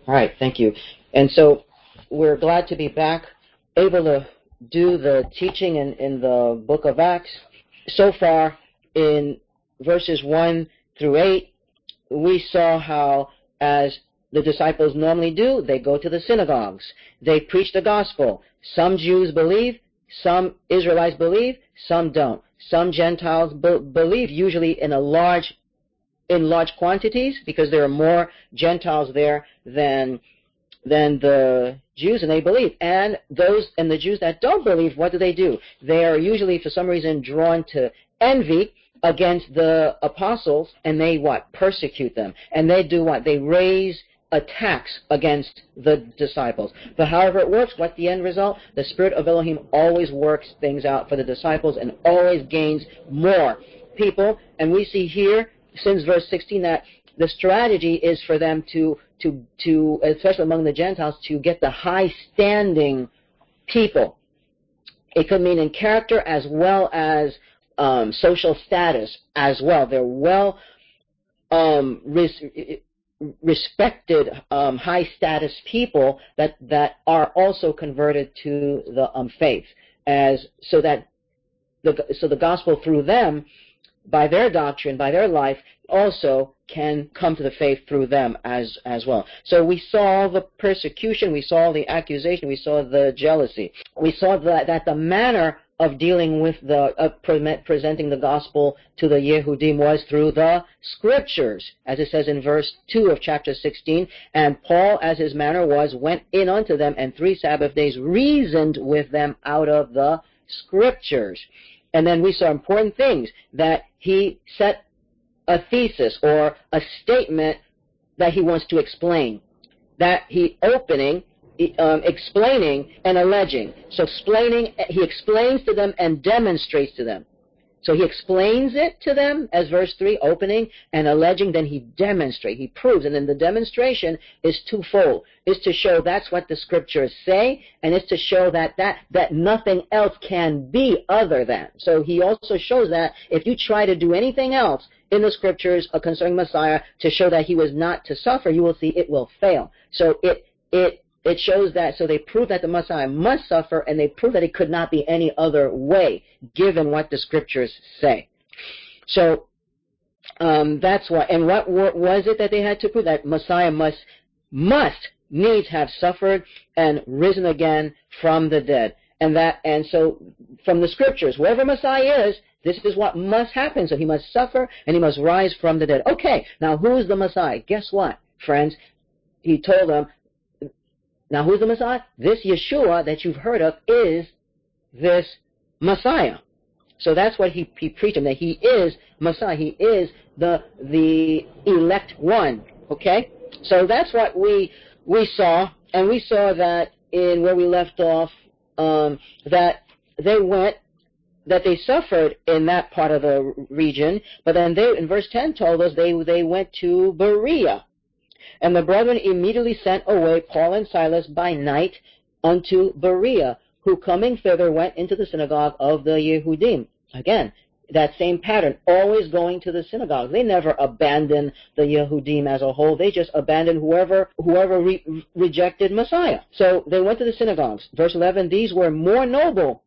All right, thank you. And so we're glad to be back, able to do the teaching in the book of Acts. So far, in verses 1 through 8, we saw how, as the disciples normally do, they go to the synagogues. They preach the gospel. Some Jews believe, some Israelites believe, some don't. Some Gentiles believe, usually in large quantities, because there are more Gentiles there than the Jews, and they believe. And the Jews that don't believe, what do? They are usually, for some reason, drawn to envy against the apostles, and they persecute them. And they do what? They raise attacks against the disciples. But however it works, what's the end result? The Spirit of Elohim always works things out for the disciples and always gains more people. And we see here, since verse 16, that the strategy is for them to especially among the Gentiles, to get the high-standing people. It could mean in character as well as social status as well. They're well respected, high-status people that are also converted to the faith, so the gospel through them, by their doctrine, by their life, also can come to the faith through them as well. So we saw the persecution, we saw the accusation, we saw the jealousy. We saw that the manner of dealing with presenting the gospel to the Yehudim was through the scriptures, as it says in verse 2 of chapter 16. And Paul, as his manner was, went in unto them, and 3 Sabbath days reasoned with them out of the scriptures. And then we saw important things, that he set a thesis or a statement that he wants to explain, that he explaining and alleging. So he explains to them and demonstrates to them. So he explains it to them as verse 3, opening, and alleging, then he demonstrates, he proves. And then the demonstration is twofold. Is to show that's what the scriptures say, and is to show that nothing else can be other than. So he also shows that if you try to do anything else in the scriptures concerning Messiah to show that he was not to suffer, you will see it will fail. So it shows that, so they prove that the Messiah must suffer, and they prove that it could not be any other way, given what the scriptures say. So that's why. And what was it that they had to prove? That Messiah must needs have suffered and risen again from the dead. And so from the scriptures, wherever Messiah is, this is what must happen. So he must suffer and he must rise from the dead. Okay, now who's the Messiah? Guess what, friends? He told them, now who's the Messiah? This Yeshua that you've heard of is this Messiah. So that's what he preached him, that he is Messiah. He is the elect one. Okay? So that's what we saw, and we saw that in where we left off, that they suffered in that part of the region, but then they, in verse 10, told us they went to Berea. And the brethren immediately sent away Paul and Silas by night unto Berea, who coming thither went into the synagogue of the Yehudim. Again, that same pattern, always going to the synagogue. They never abandoned the Yehudim as a whole. They just abandoned whoever rejected Messiah. So they went to the synagogues. Verse 11, these were more noble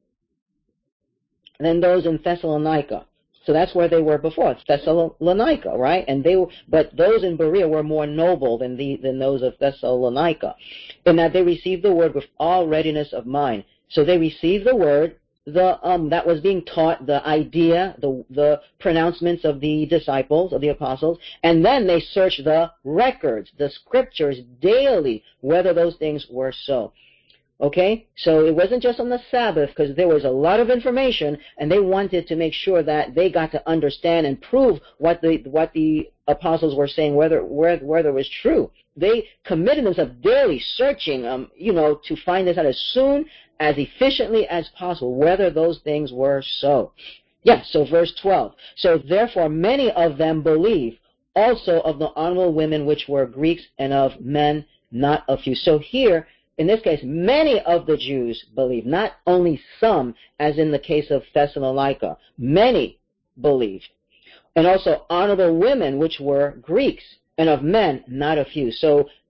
than those in Thessalonica. So that's where they were before, Thessalonica, right? But those in Berea were more noble than those of Thessalonica, in that they received the word with all readiness of mind. So they received the word, that was being taught, the idea, the pronouncements of the disciples, of the apostles, and then they searched the records, the scriptures daily, whether those things were so. Okay, so it wasn't just on the Sabbath, because there was a lot of information, and they wanted to make sure that they got to understand and prove what the apostles were saying, whether it was true. They committed themselves daily searching, to find this out as soon, as efficiently as possible, whether those things were so. So verse 12. So therefore many of them believe, also of the honorable women which were Greeks, and of men not a few. So here, in this case, many of the Jews believed, not only some, as in the case of Thessalonica. Many believed. And also honorable women, which were Greeks, and of men, not a few. So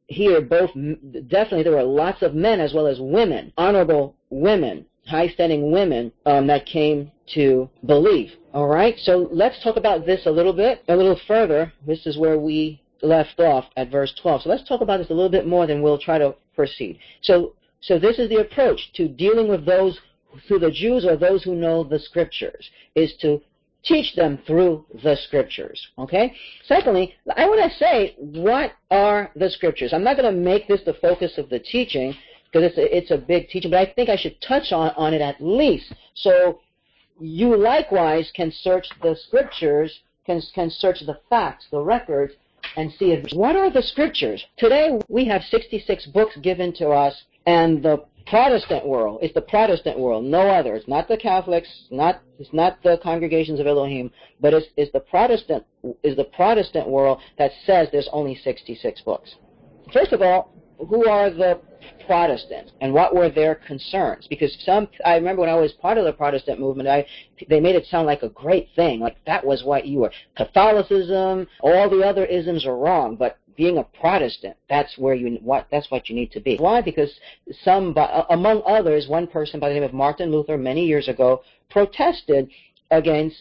here both, definitely there were lots of men as well as women, honorable women, high-standing women that came to believe. All right, so let's talk about this a little further. This is where we left off at verse 12. So let's talk about this a little bit more, then we'll try to proceed. So this is the approach to dealing with those, through the Jews or those who know the Scriptures, is to teach them through the Scriptures, okay? Secondly, I want to say, what are the Scriptures? I'm not going to make this the focus of the teaching, because it's a big teaching, but I think I should touch on it at least, so you likewise can search the Scriptures, can search the facts, the records, and see what are the Scriptures. Today we have 66 books given to us, and the Protestant world, it's the Protestant world, no other. It's not the Catholics, it's not the congregations of Elohim, but it's the Protestant world that says there's only 66 books. First of all, who are the Protestants and what were their concerns? Because I remember when I was part of the Protestant movement, they made it sound like a great thing, like that was what you were. Catholicism, all the other isms are wrong, but being a Protestant, that's what you need to be. Why? Because among others, one person by the name of Martin Luther many years ago protested against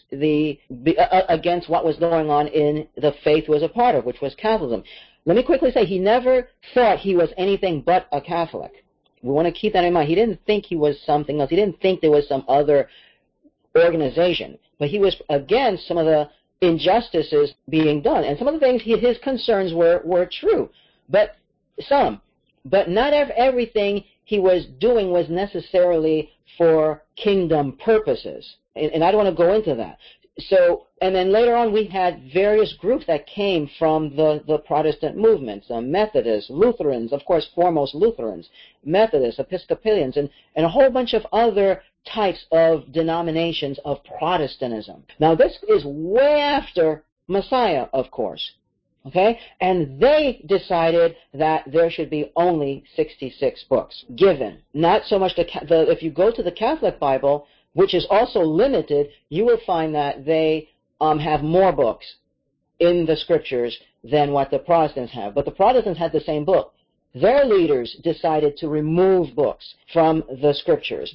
what was going on in the faith he was a part of, which was Catholicism. Let me quickly say, he never thought he was anything but a Catholic. We want to keep that in mind. He didn't think he was something else. He didn't think there was some other organization. But he was against some of the injustices being done. And some of the things, his concerns were true. But not everything he was doing was necessarily for kingdom purposes. And I don't want to go into that. So, and then later on we had various groups that came from the Protestant movements, Methodists, Lutherans, of course foremost Lutherans, Methodists, Episcopalians, and a whole bunch of other types of denominations of Protestantism. Now this is way after Messiah, of course. Okay? And they decided that there should be only 66 books given. Not so much if you go to the Catholic Bible, which is also limited, you will find that they have more books in the Scriptures than what the Protestants have. But the Protestants had the same book. Their leaders decided to remove books from the Scriptures.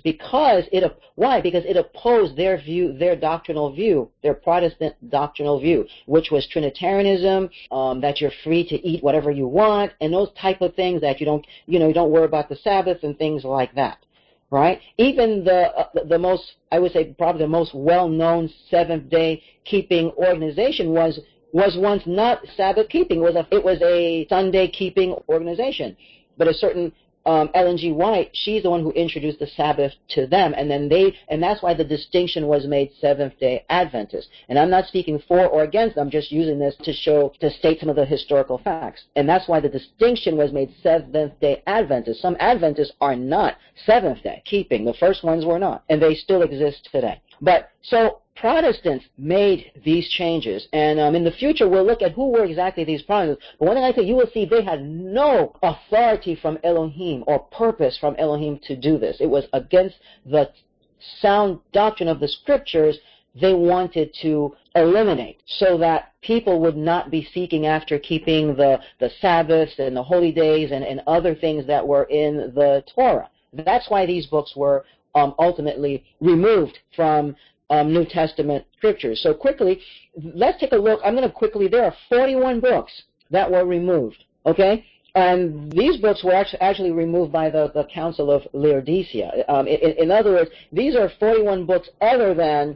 Why? Because it opposed their view, their doctrinal view, their Protestant doctrinal view, which was Trinitarianism, that you're free to eat whatever you want, and those type of things, that you don't worry about the Sabbath and things like that. Right? Even the most, I would say, probably the most well-known Seventh-day keeping organization was once not Sabbath keeping. It was a Sunday keeping organization. But a certain Ellen G. White, she's the one who introduced the Sabbath to them, and that's why the distinction was made Seventh-day Adventist. And I'm not speaking for or against, I'm just using this to state some of the historical facts. And that's why the distinction was made Seventh-day Adventist. Some Adventists are not Seventh-day keeping. The first ones were not, and they still exist today. But so Protestants made these changes, and in the future we'll look at who were exactly these Protestants. But one thing I say, you will see they had no authority from Elohim or purpose from Elohim to do this. It was against the sound doctrine of the Scriptures they wanted to eliminate, so that people would not be seeking after keeping the Sabbaths and the holy days and other things that were in the Torah. That's why these books were ultimately removed from New Testament Scriptures. So quickly, let's take a look. There are 41 books that were removed, okay? And these books were actually removed by the Council of Laodicea. In other words, these are 41 books other than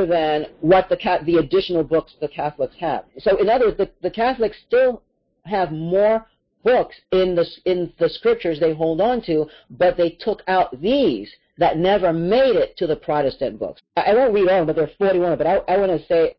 what the additional books the Catholics have. So in other words, the Catholics still have more books in the Scriptures they hold on to, but they took out these that never made it to the Protestant books. I won't read all of them, but there are 41, but I want to say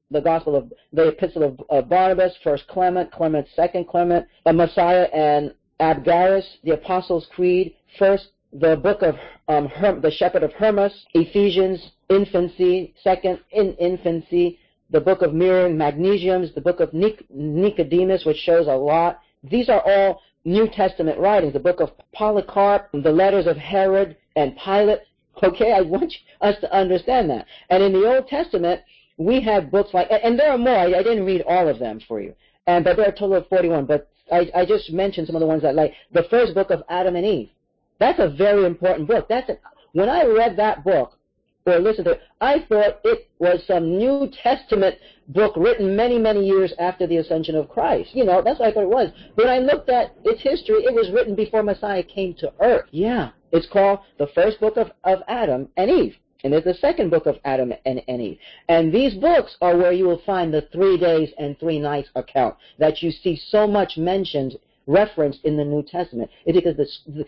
the Epistle of Barnabas, 1 Clement, 2 Clement, Messiah and Abgarus, the Apostles' Creed, first the book of the Shepherd of Hermas, Ephesians, infancy, second infancy, the book of Miriam, Magnesiums, the book of Nicodemus, which shows a lot. These are all New Testament writings, the book of Polycarp, the letters of Herod and Pilate. Okay, I want us to understand that. And in the Old Testament, we have books like, and there are more, I didn't read all of them for you, but there are a total of 41, but I just mentioned some of the ones that, like the first book of Adam and Eve. That's a very important book. When I read that book, or listened to it, I thought it was some New Testament book written many, many years after the ascension of Christ. You know, that's what I thought it was. When I looked at its history, it was written before Messiah came to earth. Yeah, it's called the first book of Adam and Eve. And there's the second book of Adam and Eve. And these books are where you will find the 3 days and 3 nights account that you see so much mentioned, referenced in the New Testament. It's because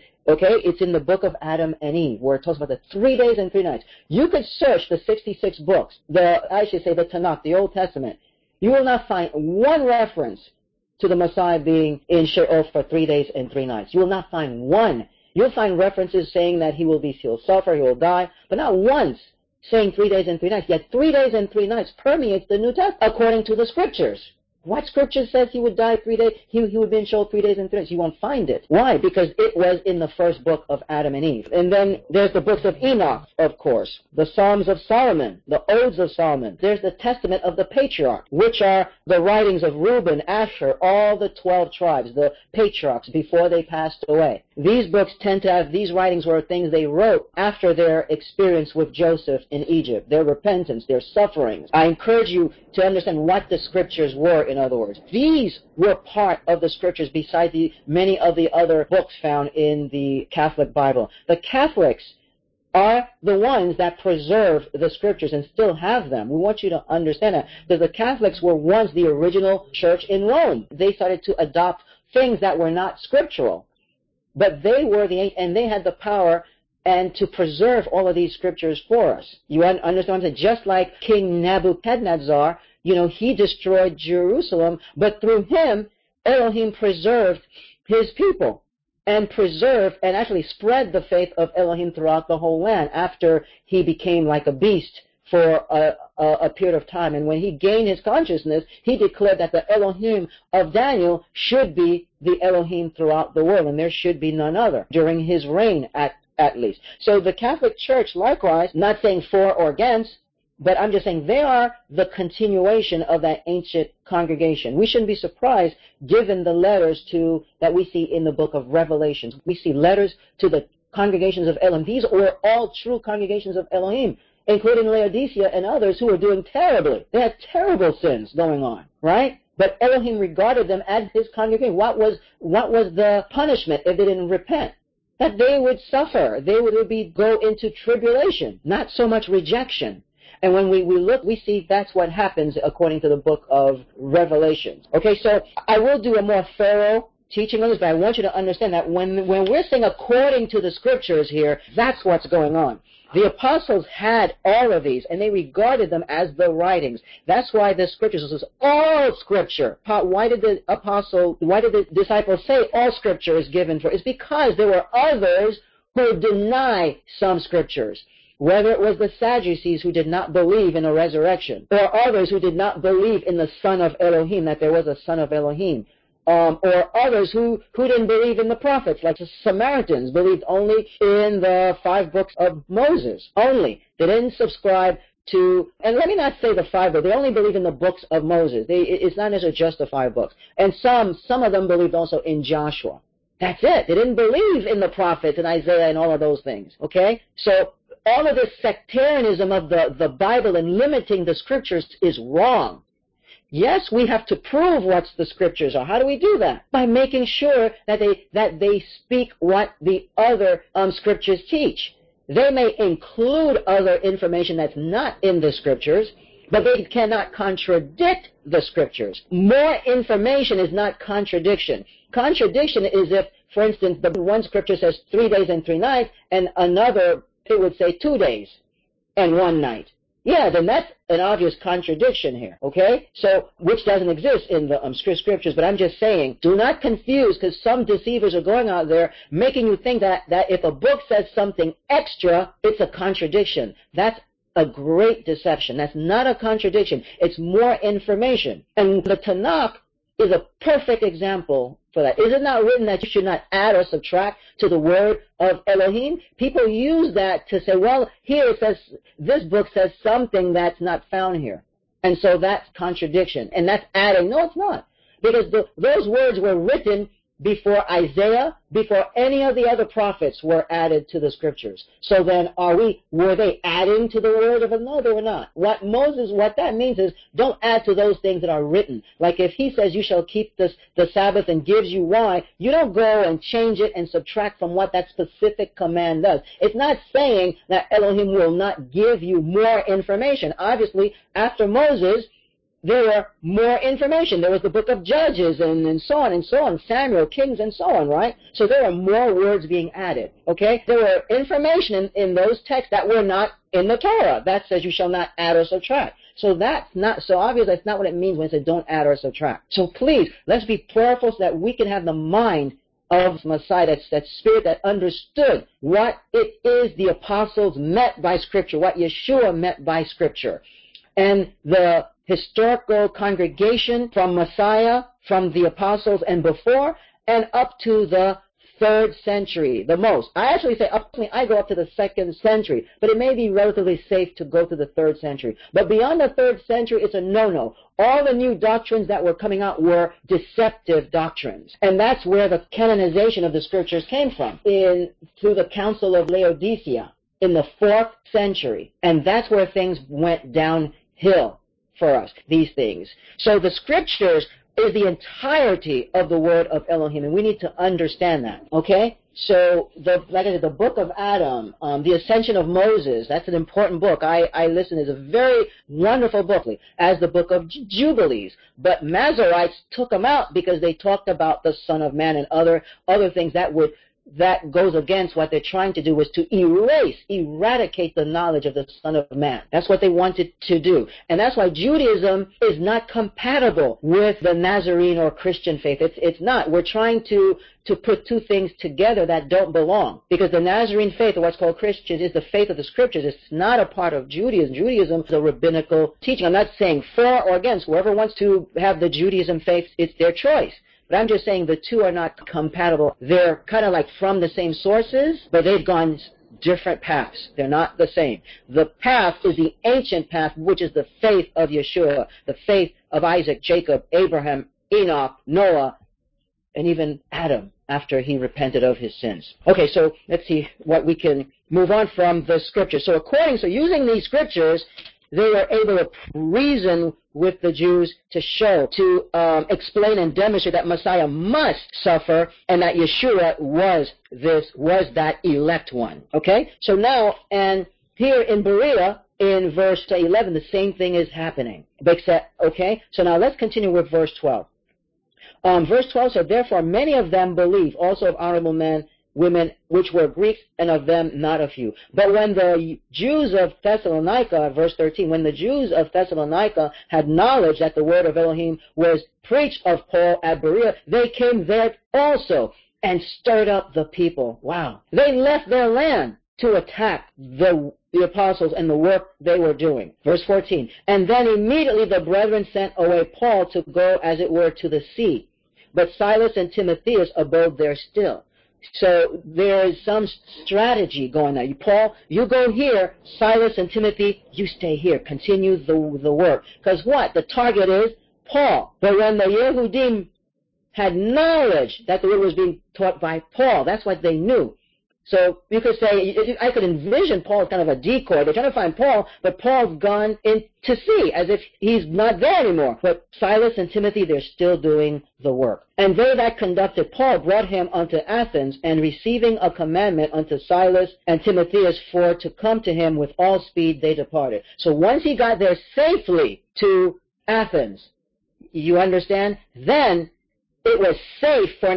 it's in the book of Adam and Eve, where it talks about the 3 days and 3 nights. You could search the 66 books, the Tanakh, the Old Testament. You will not find one reference to the Messiah being in Sheol for 3 days and 3 nights. You will not find one. You'll find references saying that he'll suffer, he will die, but not once saying 3 days and 3 nights. Yet 3 days and 3 nights permeates the New Testament according to the Scriptures. What scripture says he would die 3 days? He would be in Sheol 3 days and 3 nights. You won't find it. Why? Because it was in the first book of Adam and Eve. And then there's the books of Enoch, of course, the Psalms of Solomon, the Odes of Solomon. There's the Testament of the Patriarchs, which are the writings of Reuben, Asher, all the 12 tribes, the patriarchs, before they passed away. These books tend to have, these writings were things they wrote after their experience with Joseph in Egypt, their repentance, their sufferings. I encourage you to understand what the scriptures were, in other words. These were part of the scriptures besides many of the other books found in the Catholic Bible. The Catholics are the ones that preserve the scriptures and still have them. We want you to understand that. Because the Catholics were once the original church in Rome. They started to adopt things that were not scriptural. But they were and they had the power and to preserve all of these scriptures for us. You understand what I'm saying? Just like King Nebuchadnezzar, he destroyed Jerusalem, but through him, Elohim preserved his people and actually spread the faith of Elohim throughout the whole land after he became like a beast for a period of time. And when he gained his consciousness, he declared that the Elohim of Daniel should be the Elohim throughout the world, and there should be none other during his reign at least. So the Catholic Church, likewise, not saying for or against, but I'm just saying they are the continuation of that ancient congregation. We shouldn't be surprised given the letters that we see in the book of Revelations. We see letters to the congregations of Elohim. These were all true congregations of Elohim, including Laodicea and others who were doing terribly. They had terrible sins going on, right? But Elohim regarded them as his congregation. What was the punishment if they didn't repent? That they would suffer. They would go into tribulation, not so much rejection. And when we look, we see that's what happens according to the book of Revelation. Okay, so I will do a more thorough teaching on this, but I want you to understand that when we're saying according to the scriptures here, that's what's going on. The apostles had all of these, and they regarded them as the writings. That's why the scriptures is all scripture. Why did the disciples say all scripture is given for? It's because there were others who deny some scriptures. Whether it was the Sadducees who did not believe in a resurrection, or others who did not believe in the Son of Elohim, that there was a Son of Elohim, or others who didn't believe in the prophets, like the Samaritans believed only in the 5 books of Moses, only. They didn't subscribe to, and let me not say the 5 books, they only believe in the books of Moses. It's not necessarily just the 5 books. And some of them believed also in Joshua. That's it. They didn't believe in the prophets and Isaiah and all of those things, okay? So all of this sectarianism of the Bible and limiting the scriptures is wrong. Yes, we have to prove what the scriptures are. How do we do that? By making sure that they speak what the other scriptures teach. They may include other information that's not in the scriptures, but they cannot contradict the scriptures. More information is not contradiction. Contradiction is if, for instance, the one scripture says 3 days and 3 nights, and another, it would say 2 days and 1 night. Yeah, then that's an obvious contradiction here, okay? So, which doesn't exist in the scriptures, but I'm just saying, do not confuse, because some deceivers are going out there making you think that if a book says something extra, it's a contradiction. That's a great deception. That's not a contradiction. It's more information. And the Tanakh is a perfect example for that. Is it not written that you should not add or subtract to the word of Elohim? People use that to say, well, here it says, this book says something that's not found here. And so that's contradiction. And that's adding. No, it's not. Because those words were written before Isaiah, before any of the other prophets were added to the scriptures. So then were they adding to the word of it? No, they were not. What that means is, don't add to those things that are written. Like if he says you shall keep the Sabbath and gives you why, you don't go and change it and subtract from what that specific command does. It's not saying that Elohim will not give you more information. Obviously, after Moses, there were more information. There was the book of Judges and so on, Samuel, Kings, and so on, right? So there were more words being added, okay? There were information in those texts that were not in the Torah. That says you shall not add or subtract. So that's obvious that's not what it means when it says don't add or subtract. So please, let's be prayerful so that we can have the mind of Messiah, that spirit that understood what it is the apostles meant by Scripture, what Yeshua meant by Scripture. And the historical congregation from Messiah, from the apostles and before, and up to the 3rd century, the most. I actually say I go up to the 2nd century, but it may be relatively safe to go to the 3rd century. But beyond the 3rd century, it's a no-no. All the new doctrines that were coming out were deceptive doctrines. And that's where the canonization of the scriptures came from, through the Council of Laodicea in the 4th century. And that's where things went downhill for us, these things. So the scriptures is the entirety of the word of Elohim, and we need to understand that, okay? So, like I said, the book of Adam, the Ascension of Moses, that's an important book. I listen, is a very wonderful book, as the book of Jubilees. But Masoretes took them out because they talked about the Son of Man and other things that goes against what they're trying to do, was to eradicate the knowledge of the Son of Man. That's what they wanted to do. And that's why Judaism is not compatible with the Nazarene or Christian faith. It's not. We're trying to put two things together that don't belong. Because the Nazarene faith, or what's called Christian, is the faith of the scriptures. It's not a part of Judaism. Judaism is a rabbinical teaching. I'm not saying for or against. Whoever wants to have the Judaism faith, it's their choice. But I'm just saying the two are not compatible. They're kind of like from the same sources, but they've gone different paths. They're not the same. The path is the ancient path, which is the faith of Yeshua, the faith of Isaac, Jacob, Abraham, Enoch, Noah, and even Adam after he repented of his sins. Okay, so let's see what we can move on from the scriptures. So using these scriptures, they were able to reason with the Jews to explain and demonstrate that Messiah must suffer and that Yeshua was that elect one. Okay? So now, and here in Berea, in verse 11, the same thing is happening. Okay? So now let's continue with verse 12. Verse 12 said, therefore many of them believe, also of honorable men, women, which were Greeks, and of them not a few. But when the Jews of Thessalonica, verse 13, when the Jews of Thessalonica had knowledge that the word of Elohim was preached of Paul at Berea, they came there also and stirred up the people. Wow. They left their land to attack the apostles and the work they were doing. Verse 14, and then immediately the brethren sent away Paul to go, as it were, to the sea. But Silas and Timotheus abode there still. So there is some strategy going on. Paul, you go here. Silas and Timothy, you stay here. Continue the work. Because what? The target is Paul. But when the Yehudim had knowledge that the word was being taught by Paul, that's what they knew. So you could say, I could envision Paul as kind of a decoy. They're trying to find Paul, but Paul's gone in to sea, as if he's not there anymore. But Silas and Timothy, they're still doing the work. And they that conducted Paul brought him unto Athens, and receiving a commandment unto Silas and Timotheus for to come to him with all speed, they departed. So once he got there safely to Athens, you understand? Then it was safe for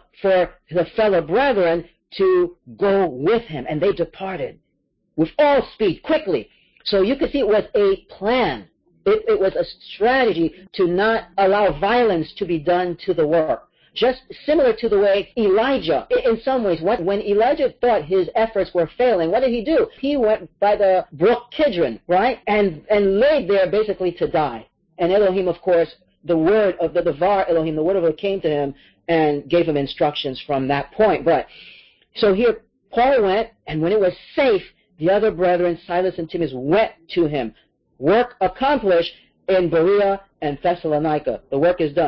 the fellow brethren to go with him, and they departed with all speed, quickly. So you could see it was a plan. It was a strategy to not allow violence to be done to the work. Just similar to the way Elijah, in some ways, when Elijah thought his efforts were failing, what did he do? He went by the brook Kidron, right, and laid there basically to die. And Elohim, of course, the word of the Devar Elohim, the word of it came to him and gave him instructions from that point. But so here, Paul went, and when it was safe, the other brethren, Silas and Timotheus, went to him. Work accomplished in Berea and Thessalonica. The work is done.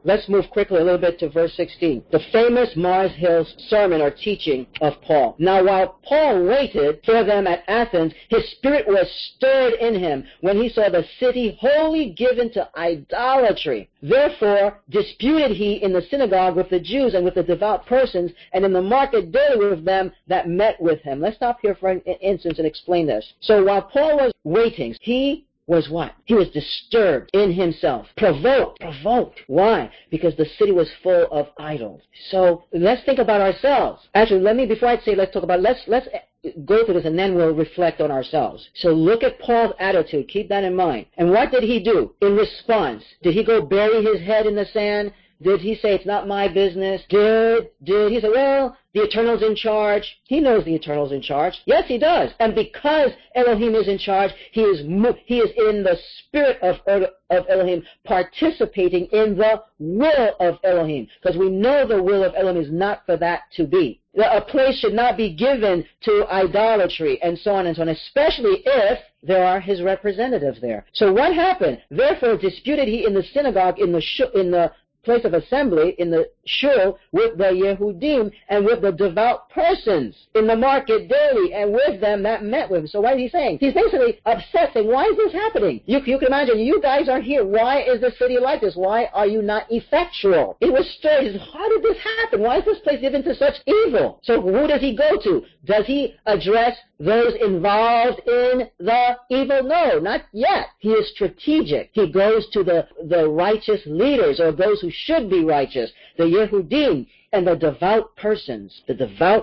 let's move quickly a little bit to verse 16. The famous Mars Hill sermon or teaching of Paul. Now, while Paul waited for them at Athens, his spirit was stirred in him when he saw the city wholly given to idolatry. Therefore, disputed he in the synagogue with the Jews and with the devout persons, and in the market daily with them that met with him. Let's stop here for an instance and explain this. So while Paul was waiting, he was what? He was disturbed in himself. Provoked. Why? Because the city was full of idols. So let's think about ourselves. Actually, before I say let's talk about, let's go through this and then we'll reflect on ourselves. So look at Paul's attitude. Keep that in mind. And what did he do in response? Did he go bury his head in the sand? Did he say, it's not my business? Did he say, well, the Eternal's in charge? He knows the Eternal's in charge. Yes, he does. And because Elohim is in charge, he is in the spirit of Elohim, participating in the will of Elohim. Because we know the will of Elohim is not for that to be. A place should not be given to idolatry and so on, especially if there are his representatives there. So what happened? Therefore disputed he in the synagogue, in the place of assembly, in the shul, with the Yehudim and with the devout persons in the market daily, and with them that met with him. So what is he saying? He's basically upset, saying, why is this happening? You can imagine, you guys are here. Why is the city like this? Why are you not effectual? It was stirred. How did this happen? Why is this place given to such evil? So who does he go to? Does he address those involved in the evil? No, not yet. He is strategic. He goes to the righteous leaders, or those who should be righteous, the Yehudim, and the devout persons, or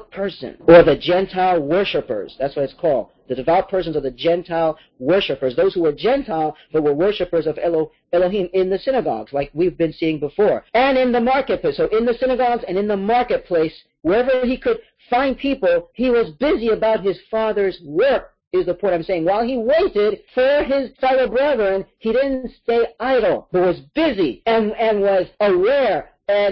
the Gentile worshippers. That's what it's called. The devout persons are the Gentile worshippers, those who were Gentile but were worshippers of Elohim in the synagogues, like we've been seeing before. And in the marketplace, so in the synagogues and in the marketplace, wherever he could find people, he was busy about his Father's work, is the point I'm saying. While he waited for his fellow brethren, he didn't stay idle, but was busy and was aware,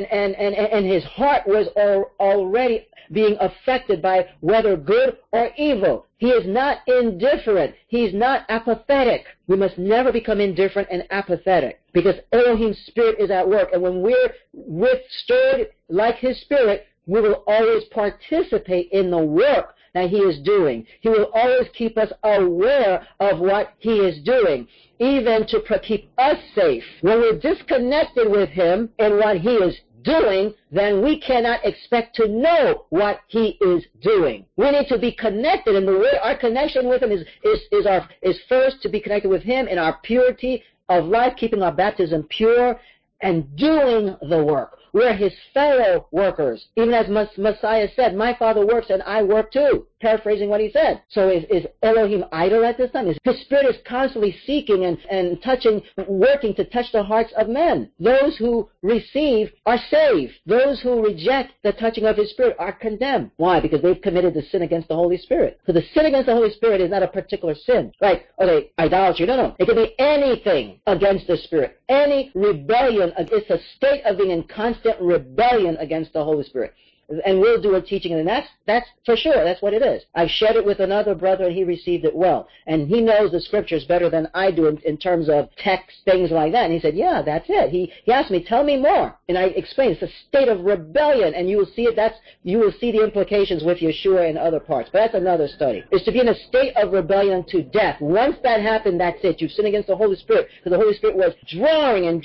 and his heart was already being affected by whether good or evil. He is not indifferent. He's not apathetic. We must never become indifferent and apathetic, because Elohim's spirit is at work, and when we're stirred like his spirit, we will always participate in the work that he is doing. He will always keep us aware of what he is doing, even to keep us safe. When we're disconnected with him and what he is doing, then we cannot expect to know what he is doing. We need to be connected, and the way our connection with him is first to be connected with him in our purity of life, keeping our baptism pure, and doing the work. We're his fellow workers. Even as Messiah said, my Father works and I work too. Paraphrasing what he said. So is Elohim idle at this time? His spirit is constantly seeking and working to touch the hearts of men. Those who receive are saved. Those who reject the touching of his spirit are condemned. Why? Because they've committed the sin against the Holy Spirit. So the sin against the Holy Spirit is not a particular sin. Right? Okay, idolatry. No. It could be anything against the Spirit. Any rebellion. It's a state of being in constant rebellion against the Holy Spirit. And we'll do a teaching, and that's for sure. That's what it is. I've shared it with another brother, and he received it well. And he knows the scriptures better than I do in terms of text, things like that. And he said, yeah, that's it. He asked me, tell me more. And I explained, it's a state of rebellion, and you will see it. You will see the implications with Yeshua and other parts. But that's another study. It's to be in a state of rebellion to death. Once that happened, that's it. You've sinned against the Holy Spirit, because the Holy Spirit was drawing, and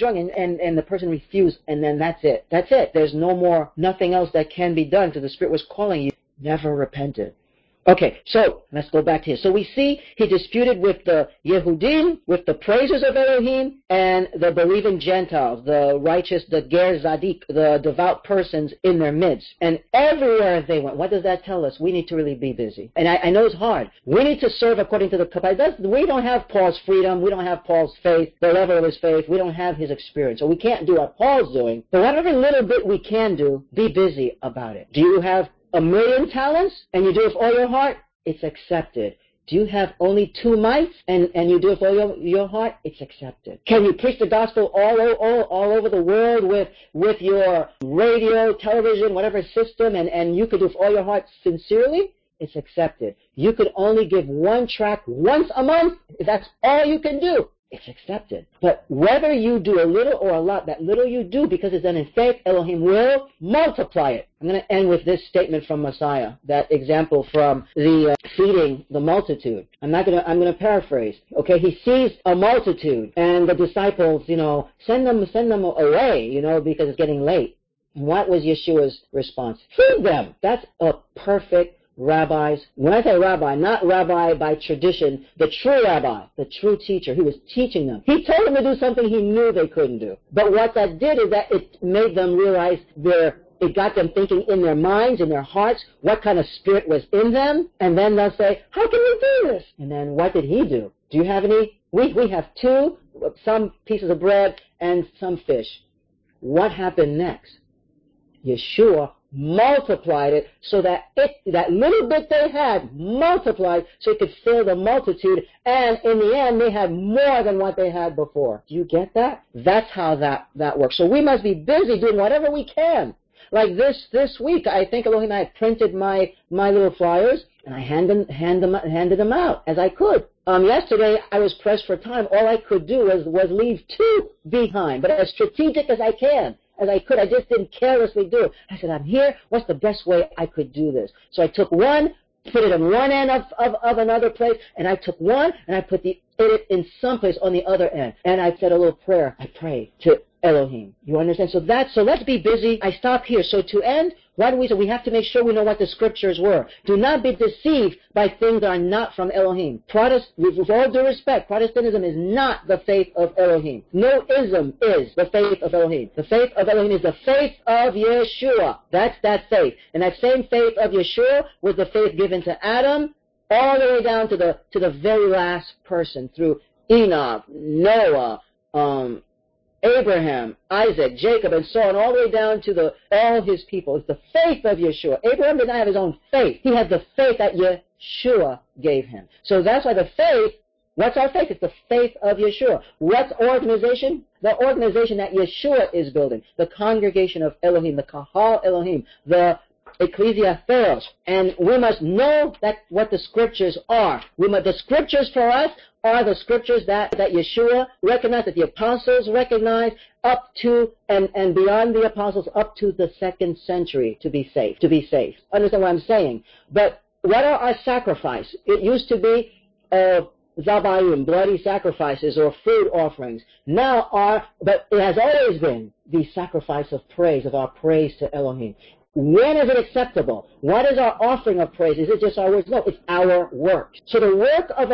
the person refused, and then that's it. That's it. There's nothing else that can be done, because the Spirit was calling you. Never repented. Okay, so let's go back here. So we see he disputed with the Yehudim, with the praisers of Elohim, and the believing Gentiles, the righteous, the Ger Zadik, the devout persons in their midst. And everywhere they went, what does that tell us? We need to really be busy. And I know it's hard. We need to serve according to the Kabbalah. We don't have Paul's freedom. We don't have Paul's faith, the level of his faith. We don't have his experience. So we can't do what Paul's doing. But whatever little bit we can do, be busy about it. Do you have 1,000,000 talents and you do it with all your heart? It's accepted. Do you have only 2 mites and you do it with all your heart? It's accepted. Can you preach the gospel all over the world with your radio, television, whatever system, and you could do it with all your heart sincerely? It's accepted. You could only give 1 track once a month. If that's all you can do, it's accepted. But whether you do a little or a lot, that little you do, because it's done in faith, Elohim will multiply it. I'm going to end with this statement from Messiah, that example from the feeding the multitude. I'm going to paraphrase. Okay, he sees a multitude, and the disciples, send them away, because it's getting late. And what was Yeshua's response? Feed them. That's a perfect rabbi's. When I say rabbi, not rabbi by tradition, the true rabbi, the true teacher. He was teaching them. He told them to do something he knew they couldn't do. But what that did is that it made them realize it got them thinking in their minds, in their hearts, what kind of spirit was in them. And then they'll say, how can we do this? And then what did he do? Do you have any? We have some pieces of bread and some fish. What happened next? Yeshua multiplied it so that that little bit they had multiplied so it could fill the multitude, and in the end they had more than what they had before. Do you get that? That's how that works. So we must be busy doing whatever we can. Like this week, I think Elohim, I had printed my little flyers, and I handed them out as I could. Yesterday, I was pressed for time. All I could do was leave 2 behind, but as strategic as I could. I just didn't carelessly do it. I said, I'm here. What's the best way I could do this? So I took one, put it on one end of another place, and I took one, and I put it in some place on the other end. And I said a little prayer. I prayed to Elohim. You understand? So let's be busy. I stop here. So to end, what do we say? We have to make sure we know what the scriptures were. Do not be deceived by things that are not from Elohim. With all due respect, Protestantism is not the faith of Elohim. No ism is the faith of Elohim. The faith of Elohim is the faith of Yeshua. That's that faith. And that same faith of Yeshua was the faith given to Adam, all the way down to the very last person, through Enoch, Noah, Abraham, Isaac, Jacob, and so on, all the way down to all his people. It's the faith of Yeshua. Abraham did not have his own faith. He had the faith that Yeshua gave him. So that's why the faith, what's our faith? It's the faith of Yeshua. What's organization? The organization that Yeshua is building. The congregation of Elohim, the Kahal Elohim, the Ecclesia Theos. And we must know what the scriptures are. The scriptures for us are the scriptures that Yeshua recognized, that the apostles recognized, up to and beyond the apostles, up to the 2nd century to be safe. Understand what I'm saying? But what are our sacrifices? It used to be zabayim, bloody sacrifices or food offerings. But it has always been the sacrifice of praise, of our praise to Elohim. When is it acceptable? What is our offering of praise? Is it just our words? No, it's our work. So the work of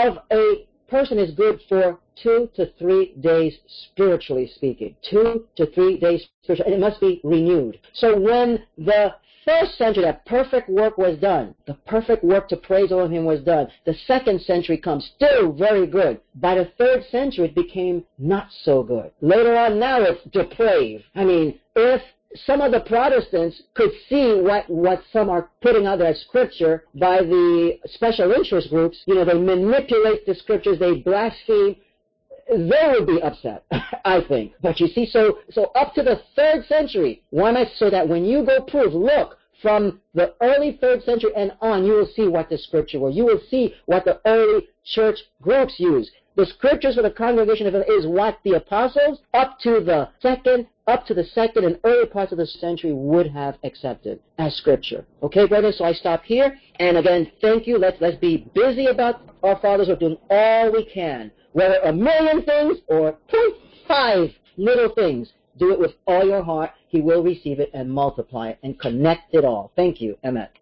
a person is good for 2 to 3 days, spiritually speaking. 2 to 3 days spiritually, and it must be renewed. So when the 1st century, that perfect work was done, the perfect work to praise Elohim was done, the 2nd century comes, still very good. By the 3rd century, it became not so good. Later on, now it's depraved. I mean, if some of the Protestants could see what some are putting out there as scripture by the special interest groups, they manipulate the scriptures, they blaspheme, they would be upset, I think. But you see, so up to the 3rd century, so that when you go prove, look, from the early 3rd century and on, you will see what the scripture was. You will see what the early church groups used. The scriptures for the congregation of is what the apostles up to the second and early parts of the century would have accepted as scripture. Okay, brothers, so I stop here. And again, thank you. Let's be busy about our fathers. We're doing all we can. Whether a million things or 0.5 little things, do it with all your heart. He will receive it and multiply it and connect it all. Thank you. Amen.